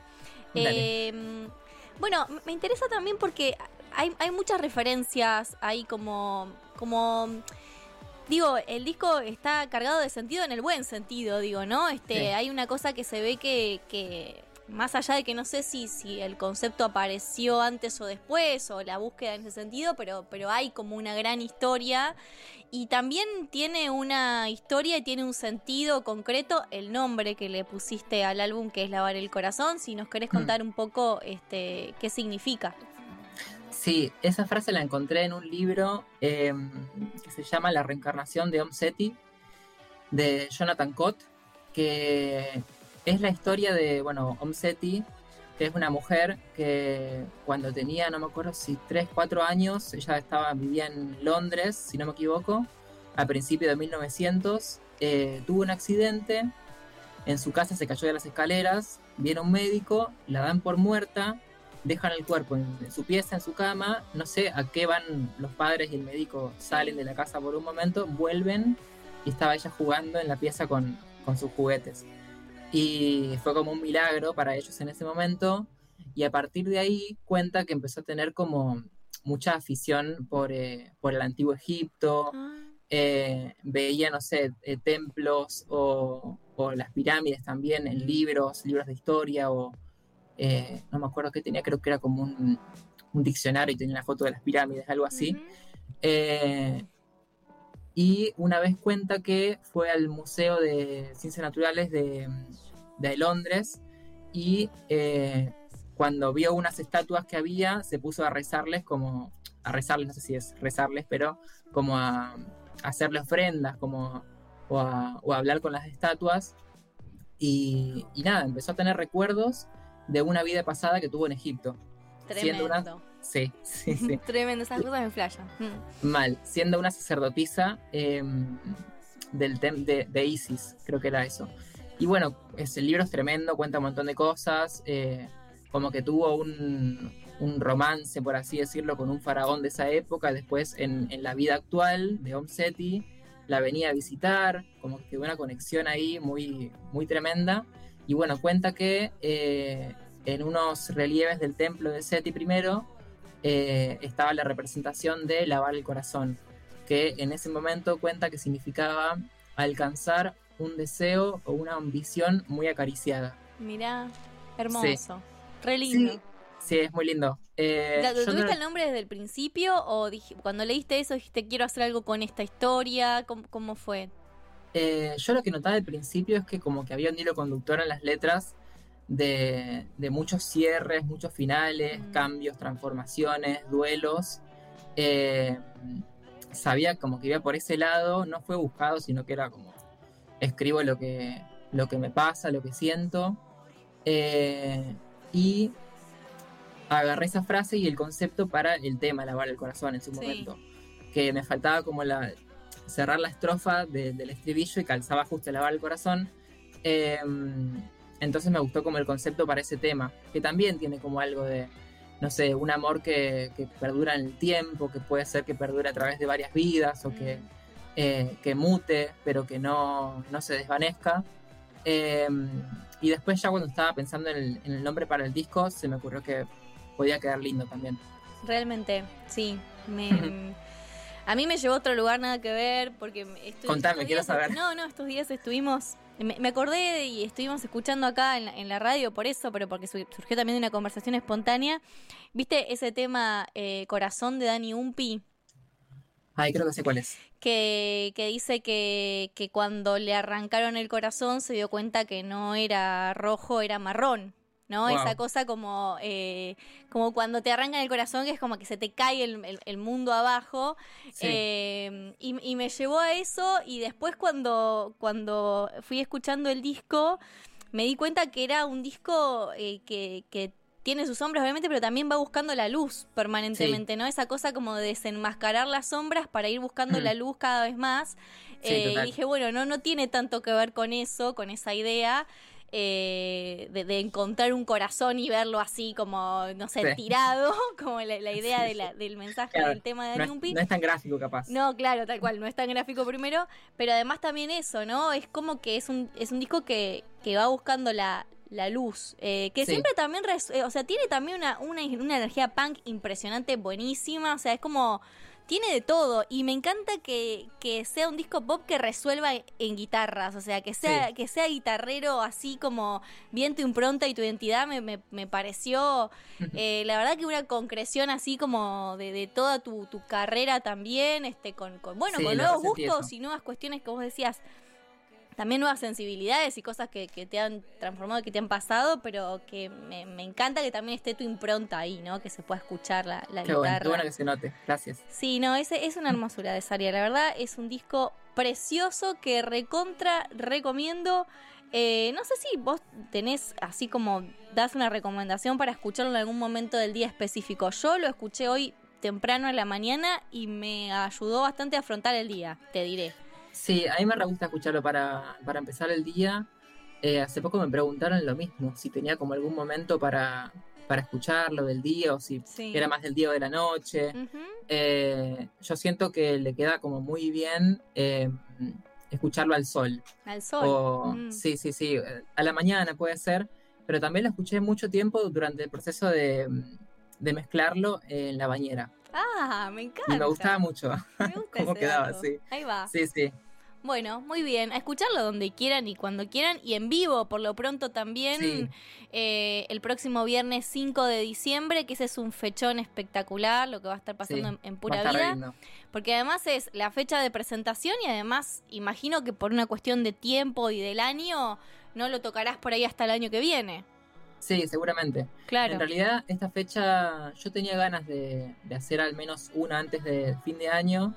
Bueno, me interesa también porque hay muchas referencias, hay como Digo, el disco está cargado de sentido en el buen sentido, digo, ¿no? Sí. Hay una cosa que se ve que más allá de que no sé si el concepto apareció antes o después, o la búsqueda en ese sentido, pero hay como una gran historia. Y también tiene una historia y tiene un sentido concreto el nombre que le pusiste al álbum, que es Lavar el Corazón. Si nos querés contar un poco qué significa. Sí, esa frase la encontré en un libro que se llama La reencarnación de Om Seti, de Jonathan Cott, que es la historia de, Om Seti, que es una mujer que cuando tenía, no me acuerdo si 3, 4 años, ella vivía en Londres, si no me equivoco, a principios de 1900, tuvo un accidente, en su casa se cayó de las escaleras, viene un médico, la dan por muerta, dejan el cuerpo en su pieza, en su cama, no sé a qué van los padres y el médico, salen de la casa por un momento, vuelven y estaba ella jugando en la pieza con sus juguetes. Y fue como un milagro para ellos en ese momento, y a partir de ahí cuenta que empezó a tener como mucha afición por el antiguo Egipto, veía, no sé, templos o las pirámides también en libros de historia, o no me acuerdo qué tenía, creo que era como un diccionario y tenía la foto de las pirámides, algo así. Y una vez cuenta que fue al Museo de Ciencias Naturales de Londres y cuando vio unas estatuas que había, se puso a rezarles, no sé si es rezarles, pero como a hacerle ofrendas, o a hablar con las estatuas. Y nada, empezó a tener recuerdos de una vida pasada que tuvo en Egipto. Tremendo. Sí. Tremendo, esas cosas me flashan. Mal, siendo una sacerdotisa de Isis, creo que era eso. Y bueno, el libro es tremendo, cuenta un montón de cosas, como que tuvo un romance, por así decirlo, con un faraón de esa época. Después en la vida actual de Om Seti la venía a visitar, como que hubo una conexión ahí muy, muy tremenda. Y bueno, cuenta que en unos relieves del templo de Seti primero estaba la representación de lavar el corazón, que en ese momento cuenta que significaba alcanzar un deseo o una ambición muy acariciada. Mirá, hermoso, sí. Re lindo. Sí, es muy lindo. ¿Tuviste el nombre desde el principio o cuando leíste eso dijiste quiero hacer algo con esta historia? ¿Cómo fue? Yo lo que notaba al principio es que como que había un hilo conductor en las letras de muchos cierres, muchos finales, cambios, transformaciones, duelos. Sabía como que iba por ese lado, no fue buscado, sino que era como escribo lo que me pasa, lo que siento. Y agarré esa frase y el concepto para el tema Lavar el Corazón en su momento, que me faltaba como cerrar la estrofa del estribillo y calzaba justo Lavar el Corazón. Entonces me gustó como el concepto para ese tema, que también tiene como algo de, no sé, un amor que perdura en el tiempo, que puede ser que perdure a través de varias vidas, o que mute, pero que no se desvanezca. Y después ya cuando estaba pensando en el nombre para el disco, se me ocurrió que podía quedar lindo también. Realmente, sí. A mí me llevó a otro lugar, nada que ver, porque... Contame, quiero saber. No, estos días estuvimos... Me acordé y estuvimos escuchando acá en la radio por eso, pero porque surgió también de una conversación espontánea. ¿Viste ese tema Corazón de Dani Umpi? Ay, creo que sé cuál es. Que dice que cuando le arrancaron el corazón se dio cuenta que no era rojo, era marrón, ¿no? Wow. Esa cosa como cuando te arrancan el corazón, que es como que se te cae el mundo abajo. Sí. Y me llevó a eso, y después cuando fui escuchando el disco me di cuenta que era un disco que tiene sus sombras obviamente, pero también va buscando la luz permanentemente, sí. ¿no? Esa cosa como de desenmascarar las sombras para ir buscando la luz cada vez más. Sí, y dije, bueno, no tiene tanto que ver con eso, con esa idea de encontrar un corazón y verlo así como, no sé, tirado, como la idea del mensaje, claro, del tema de Dani Umpi. No es tan gráfico, capaz. No, claro, tal cual, no es tan gráfico primero, pero además también eso, ¿no? Es como que es un disco que va buscando la luz, que sí. Siempre también, o sea, tiene también una energía punk impresionante, buenísima, o sea, es como tiene de todo y me encanta que sea un disco pop que resuelva en guitarras, o sea, que sea guitarrero, así como bien tu impronta y tu identidad. Me pareció, la verdad, que una concreción así como de toda tu carrera también, con nuevos gustos y nuevas cuestiones que vos decías. También nuevas sensibilidades y cosas que te han transformado, que te han pasado, pero que me encanta que también esté tu impronta ahí, ¿no? Que se pueda escuchar la guitarra. Qué bueno que se note, gracias. Sí, no, es una hermosura de Saria, la verdad, es un disco precioso que recomiendo. No sé si vos tenés así como, das una recomendación para escucharlo en algún momento del día específico. Yo lo escuché hoy temprano en la mañana y me ayudó bastante a afrontar el día, te diré. Sí, a mí me re gusta escucharlo para empezar el día. Hace poco me preguntaron lo mismo, si tenía como algún momento para escucharlo del día o si era más del día o de la noche. Yo siento que le queda como muy bien escucharlo al sol. Al sol. Sí, a la mañana puede ser, pero también lo escuché mucho tiempo durante el proceso de mezclarlo en la bañera. Ah, me encanta. Y me gustaba mucho cómo quedaba, dato. sí. Ahí va. Sí. Bueno, muy bien. A escucharlo donde quieran y cuando quieran. Y en vivo, por lo pronto también. El próximo viernes 5 de diciembre, que ese es un fechón espectacular, lo que va a estar pasando en Pura Vida. Lindo. Porque además es la fecha de presentación y además imagino que por una cuestión de tiempo y del año, no lo tocarás por ahí hasta el año que viene. Sí, seguramente. Claro. En realidad, esta fecha yo tenía ganas de hacer al menos una antes del fin de año,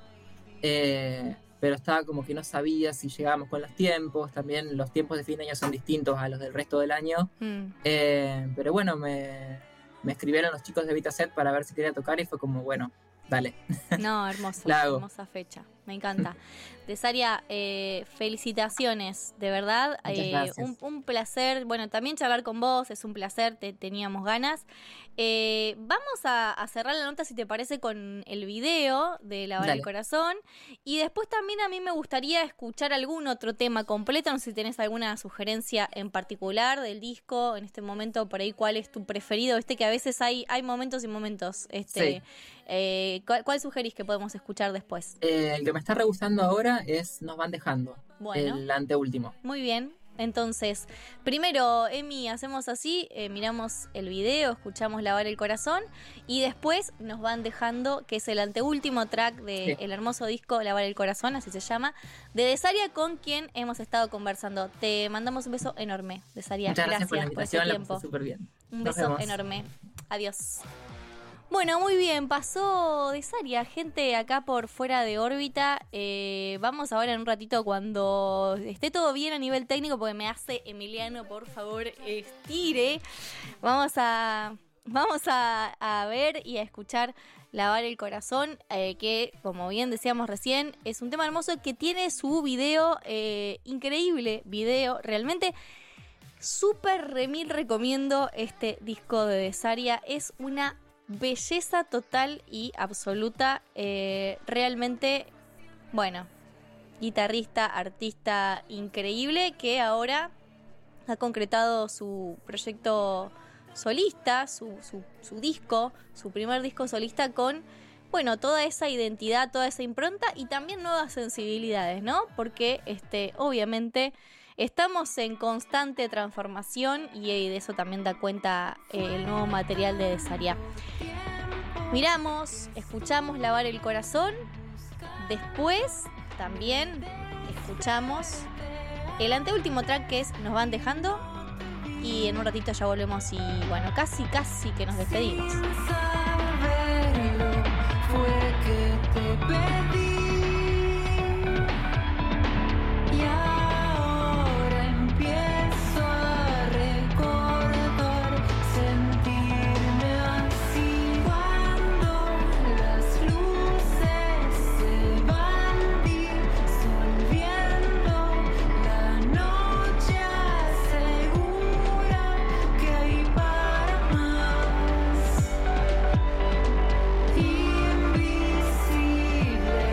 pero estaba como que no sabía si llegábamos con los tiempos. También los tiempos de fin de año son distintos a los del resto del año. Pero bueno, me escribieron los chicos de Vitaset para ver si quería tocar y fue como, bueno, dale. No, hermosa fecha, me encanta. De Saria, felicitaciones, de verdad. Un placer, bueno, también charlar con vos, es un placer, teníamos ganas. Vamos a cerrar la nota, si te parece, con el video de Lavar el Corazón. Y después también a mí me gustaría escuchar algún otro tema completo, no sé si tenés alguna sugerencia en particular del disco, en este momento, por ahí, ¿cuál es tu preferido? Que a veces hay momentos y momentos. ¿Cuál sugerís que podemos escuchar después? El que me está re gustando ahora es Nos van dejando, el anteúltimo. Muy bien, entonces, primero, Emi, hacemos así, miramos el video, escuchamos Lavar el Corazón y después Nos van dejando, que es el anteúltimo track del hermoso disco Lavar el Corazón, así se llama, de Saria, con quien hemos estado conversando. Te mandamos un beso enorme, de Saria. Muchas gracias por la invitación, ese tiempo. La pasé súper bien. Un beso enorme. Adiós. Bueno, muy bien, pasó de Saria, gente acá por Fuera de Órbita. Vamos ahora en un ratito, cuando esté todo bien a nivel técnico, porque me hace Emiliano, por favor, estire. Vamos a ver y a escuchar Lavar el Corazón, que, como bien decíamos recién, es un tema hermoso que tiene su video, increíble video, realmente. Súper remil recomiendo este disco de Saria, es una belleza total y absoluta, realmente, bueno, guitarrista, artista increíble, que ahora ha concretado su proyecto solista, su disco, su primer disco solista, con, bueno, toda esa identidad, toda esa impronta y también nuevas sensibilidades, ¿no? Porque obviamente estamos en constante transformación y de eso también da cuenta el nuevo material de Saria. Miramos, escuchamos Lavar el Corazón, después también escuchamos el anteúltimo track, que es Nos van dejando, y en un ratito ya volvemos y, bueno, casi que nos despedimos. Fue que te pedí. Invisible.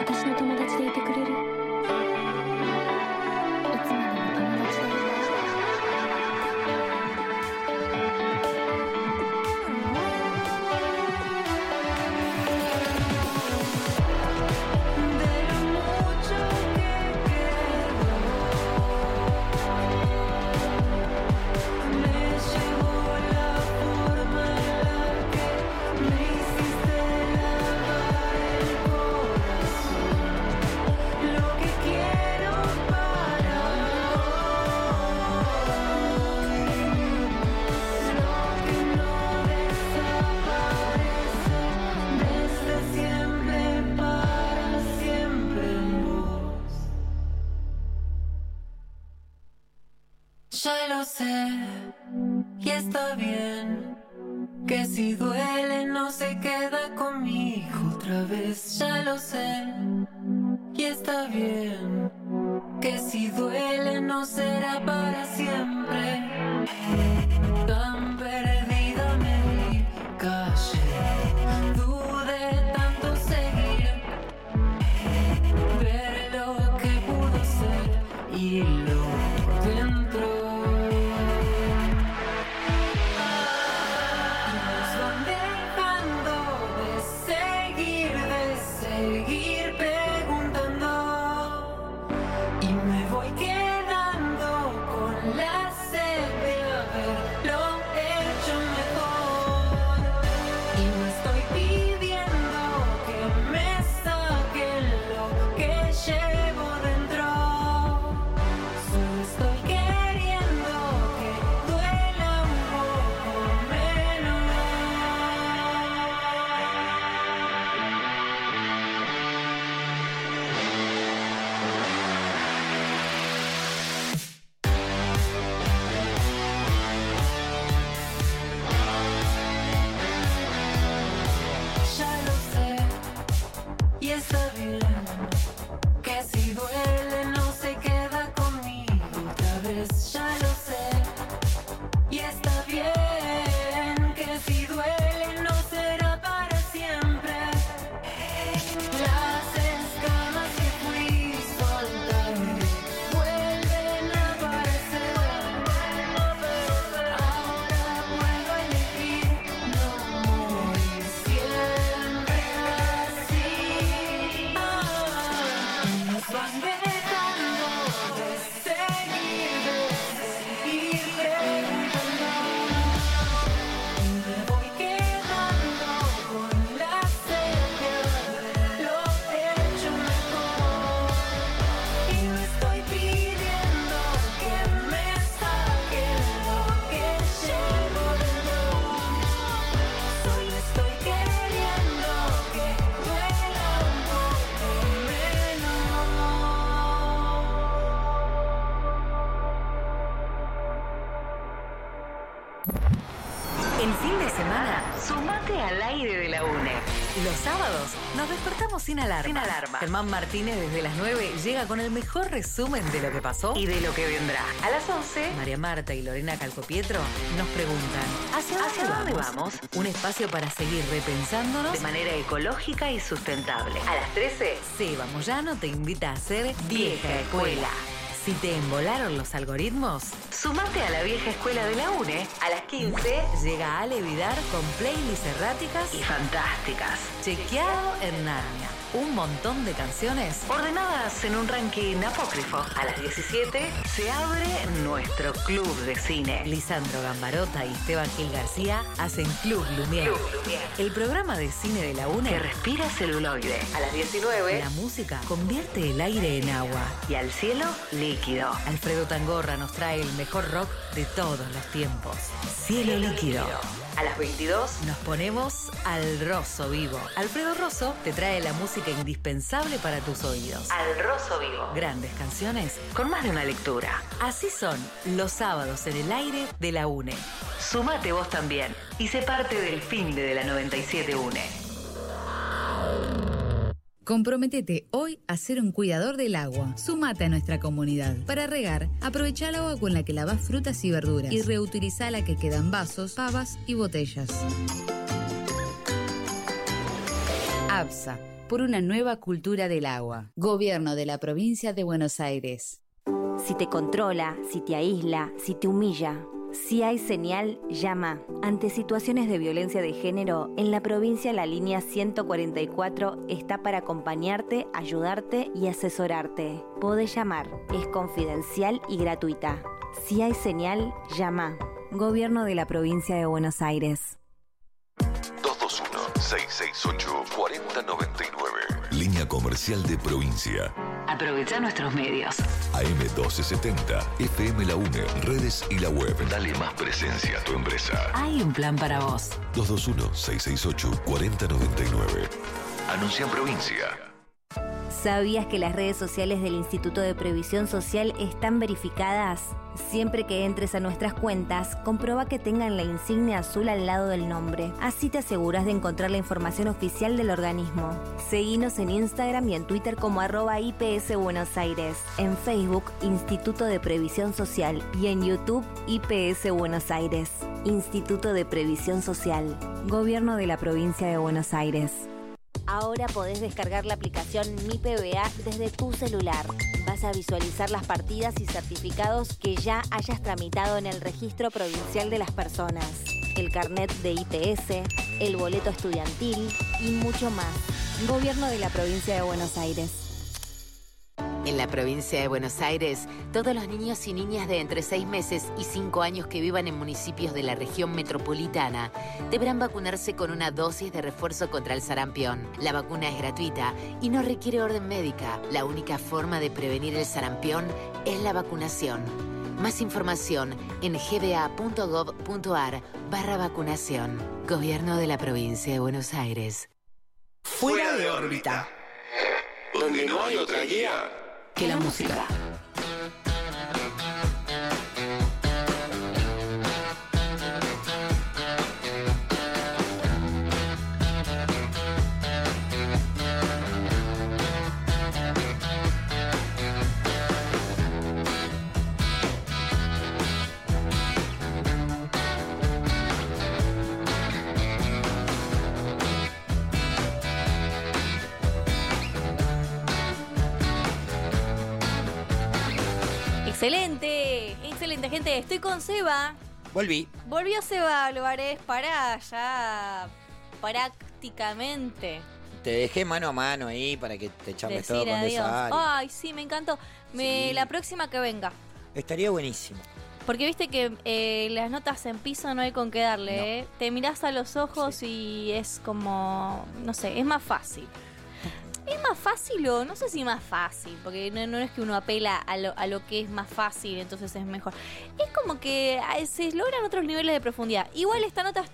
私の友達でいてくれる？いつまでも友達だよ。 Ya lo sé, y está bien, que si duele no se queda conmigo otra vez. Ya lo sé, y está bien, que si duele no será para siempre. Tan perdida me vi, callé, dudé tanto seguir, ver lo que pudo ser y lo dentro. Seguir preguntando y me voy quedando con la sed de haberlo hecho mejor y me estoy pidiendo que me saquen lo que llevo dentro. Solo estoy queriendo que duela un poco menos. Ya lo sé, y está bien, que si duele no se queda conmigo otra vez. Ya lo sé, y está bien, que si duele no será para siempre. Las escamas que fui soltando vuelven a aparecer. Ahora puedo elegir no morir siempre así. Nos van dejando de seguir preguntando y me voy quedando con la sed de haberlo hecho mejor y me estoy pidiendo que me saquen lo que llevo dentro. Solo estoy queriendo que duela un poco menos. El fin de semana, sumate al aire de la UNE. Los sábados nos despertamos sin alarma. Germán Martínez desde las 9 llega con el mejor resumen de lo que pasó y de lo que vendrá. A las 11, María Marta y Lorena Calcopietro nos preguntan ¿Hacia dónde vamos? Un espacio para seguir repensándonos de manera ecológica y sustentable. A las 13, Seba Moyano te invita a hacer Vieja Escuela. Si te embolaron los algoritmos, sumate a la vieja escuela de la UNE. A las 15 llega Ale Vidar con playlists erráticas y fantásticas. Chequeado en Narnia. Un montón de canciones ordenadas en un ranking apócrifo. A las 17 se abre nuestro club de cine. Lisandro Gambarota y Esteban Gil García hacen Club Lumière. El programa de cine de la UNE que respira celuloide. A las 19 la música convierte el aire en agua y al cielo líquido. Alfredo Tangorra nos trae el mejor rock de todos los tiempos. Cielo líquido. A las 22 nos ponemos al Rosso Vivo. Alfredo Rosso te trae la música indispensable para tus oídos. Al Rosso Vivo. Grandes canciones con más de una lectura. Así son los sábados en el aire de la UNE. Sumate vos también y sé parte del fin de la 97 UNE. Comprométete hoy a ser un cuidador del agua. Sumate a nuestra comunidad. Para regar, aprovecha el agua con la que lavas frutas y verduras y reutiliza la que queda en vasos, pavas y botellas. ABSA, por una nueva cultura del agua. Gobierno de la Provincia de Buenos Aires. Si te controla, si te aísla, si te humilla, si hay señal, llama. Ante situaciones de violencia de género, en la provincia la línea 144 está para acompañarte, ayudarte y asesorarte. Podés llamar, es confidencial y gratuita. Si hay señal, llama. Gobierno de la Provincia de Buenos Aires. 221-668-4099. Línea comercial de provincia. Aprovecha nuestros medios. AM1270, FM La UNE, redes y la web. Dale más presencia a tu empresa. Hay un plan para vos. 221-668-4099. Anuncia en provincia. ¿Sabías que las redes sociales del Instituto de Previsión Social están verificadas? Siempre que entres a nuestras cuentas, comprueba que tengan la insignia azul al lado del nombre. Así te aseguras de encontrar la información oficial del organismo. Seguinos en Instagram y en Twitter como @IPS Buenos Aires. En Facebook, Instituto de Previsión Social. Y en YouTube, IPS Buenos Aires. Instituto de Previsión Social. Gobierno de la Provincia de Buenos Aires. Ahora podés descargar la aplicación Mi PBA desde tu celular. Vas a visualizar las partidas y certificados que ya hayas tramitado en el Registro Provincial de las Personas, el carnet de IPS, el boleto estudiantil y mucho más. Gobierno de la Provincia de Buenos Aires. En la provincia de Buenos Aires, todos los niños y niñas de entre 6 meses y 5 años que vivan en municipios de la región metropolitana deberán vacunarse con una dosis de refuerzo contra el sarampión. La vacuna es gratuita y no requiere orden médica. La única forma de prevenir el sarampión es la vacunación. Más información en gba.gov.ar/vacunación. Gobierno de la provincia de Buenos Aires. Fuera de órbita. Donde no hay otra guía que la música. Excelente, gente. Estoy con Seba. Volvió Seba Álvarez para ya prácticamente Te dejé mano a mano ahí para que te charles todo decir con adiós. esa área. Ay, sí, me encantó. Sí. La próxima que venga. Estaría buenísimo. Porque viste que las notas en piso no hay con qué darle, No. ¿eh? Te mirás a los ojos y es como, no sé, es más fácil. ¿Es más fácil o no sé si más fácil? Porque no es que uno apela a lo que es más fácil, entonces es mejor. Es como que se logran otros niveles de profundidad. Igual esta nota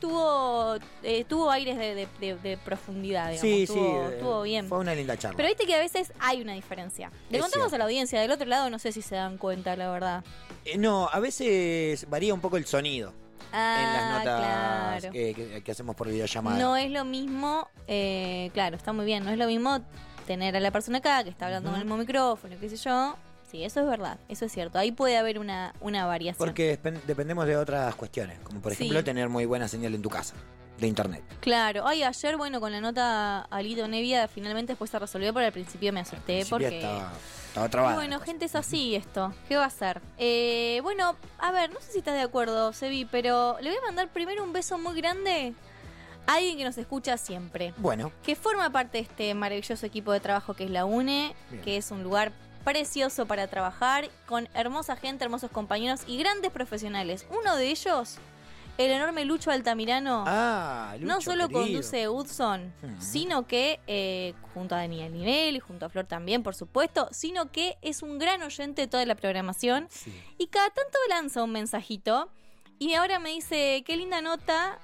tuvo aires de profundidad, digamos. Sí, estuvo bien. Fue una linda charla. Pero viste que a veces hay una diferencia. Le Es contamos cierto. a la audiencia, del otro lado no sé si se dan cuenta, la verdad. No, a veces varía un poco el sonido en las notas claro. que hacemos por videollamada. No es lo mismo, claro, está muy bien, no es lo mismo tener a la persona acá que está hablando con el mismo micrófono, qué sé yo. Sí, eso es verdad, eso es cierto. Ahí puede haber una variación. Porque dependemos de otras cuestiones, como por ejemplo Sí. tener muy buena señal en tu casa, de internet. Claro, ay, ayer, bueno, con la nota Alito Nevia, finalmente después se resolvió, pero al principio me asusté porque... Estaba trabada. Bueno, gente, es así esto. ¿Qué va a hacer? Bueno, a ver, no sé si estás de acuerdo, Sebi, pero le voy a mandar primero un beso muy grande a alguien que nos escucha siempre. Bueno. Que forma parte de este maravilloso equipo de trabajo que es la UNE, Bien. que es un lugar precioso para trabajar, con hermosa gente, hermosos compañeros y grandes profesionales. Uno de ellos, el enorme Lucho Altamirano, Lucho, no solo querido. conduce Hudson, sino que, junto a Daniel Nivel y junto a Flor también, por supuesto, sino que es un gran oyente de toda la programación. Sí. Y cada tanto lanza un mensajito y ahora me dice, qué linda nota...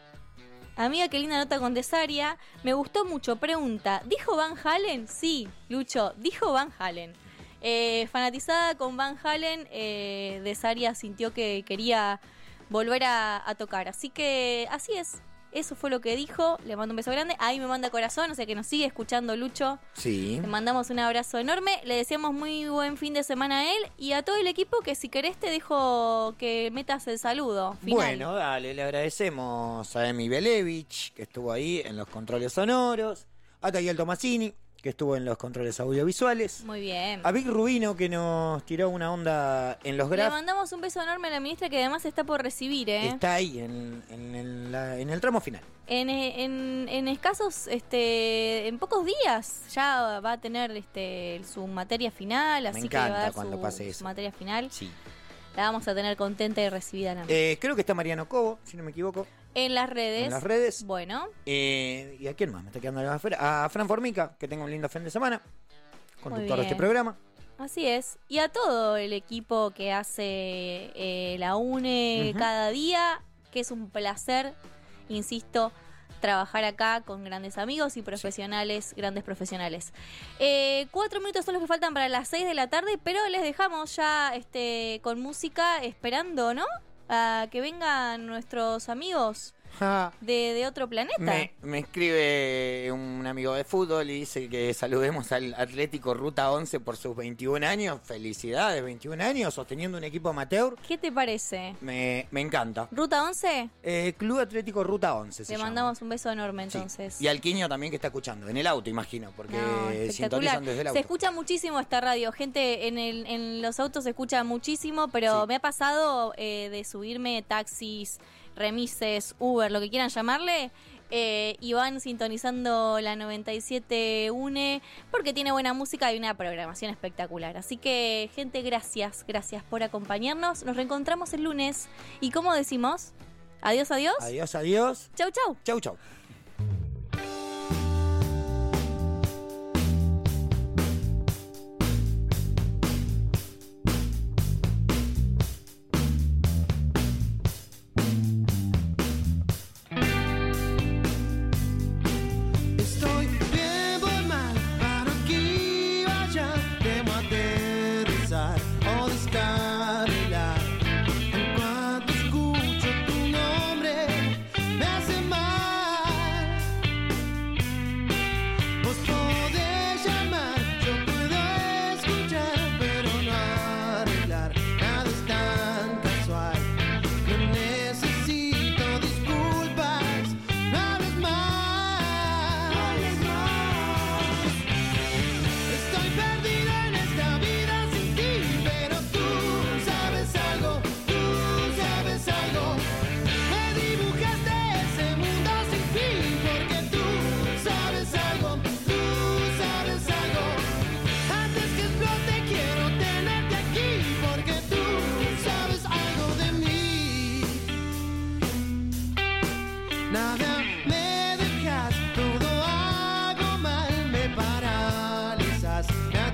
Amiga, qué linda nota con Desaria. Me gustó mucho. Pregunta, ¿dijo Van Halen? Sí, Lucho, dijo Van Halen. Fanatizada con Van Halen, Desaria sintió que quería volver a tocar. Así que, así es. Eso fue lo que dijo. Le mando un beso grande. Ahí me manda corazón, o sea que nos sigue escuchando Lucho. Sí. Le mandamos un abrazo enorme. Le deseamos muy buen fin de semana a él y a todo el equipo que si querés te dejo que metas el saludo final. Bueno, dale, le agradecemos a Emi Belevich, que estuvo ahí en los controles sonoros, A Tayel Tomasini, que estuvo en los controles audiovisuales. Muy bien. A Vic Rubino, que nos tiró una onda en los Le graf. mandamos un beso enorme a la ministra, que además está por recibir, ¿eh? Está ahí, en el tramo final. En escasos, en pocos días ya va a tener su materia final, así que le va a encanta dar cuando pase su eso. materia final. Sí. La vamos a tener contenta y recibida en la Creo que está Mariano Cobo, si no me equivoco. En las redes. En las redes. Bueno. ¿Y a quién más? Me está quedando afuera. A Fran Formica, que tenga un lindo fin de semana. Conductor de este bien. programa. Así es. Y a todo el equipo que hace la UNE Ujú. cada día, que es un placer, insisto, trabajar acá con grandes amigos y profesionales, grandes profesionales. 4 minutos son los que faltan para las 6 de la tarde, pero les dejamos ya con música esperando, ¿no? A que vengan nuestros amigos de otro planeta. Me escribe un amigo de fútbol y dice que saludemos al Atlético Ruta 11 por sus 21 años. Felicidades, 21 años, sosteniendo un equipo amateur. ¿Qué te parece? Me encanta. ¿Ruta 11? Club Atlético Ruta 11 se Le llama. mandamos un beso enorme entonces. Y al Quiño también, que está escuchando. En el auto, imagino, porque No, espectacular. sintonizan desde el auto. Se escucha muchísimo esta radio, gente, en los autos se escucha muchísimo, pero me ha pasado de subirme taxis, remises, Uber, lo que quieran llamarle, y van sintonizando la 97 UNE porque tiene buena música y una programación espectacular. Así que, gente, gracias por acompañarnos. Nos reencontramos el lunes y, ¿cómo decimos? Adiós, adiós. Adiós, adiós. Chau, chau. Chau, chau. Estoy bien, voy mal, para aquí vaya, temo aterrizar o descarrilar. En cuanto escucho tu nombre, me hace mal. Vos podés llamar, yo puedo escuchar, pero no arreglar, nada es tan casual. No necesito disculpas, no hables más. Estoy perdido en esta vida sin ti, pero tú sabes algo, me dibujaste ese mundo sin fin, porque tú sabes algo, antes que explote quiero tenerte aquí, porque tú sabes algo de mí. Nada me dejas, todo hago mal, me paralizas.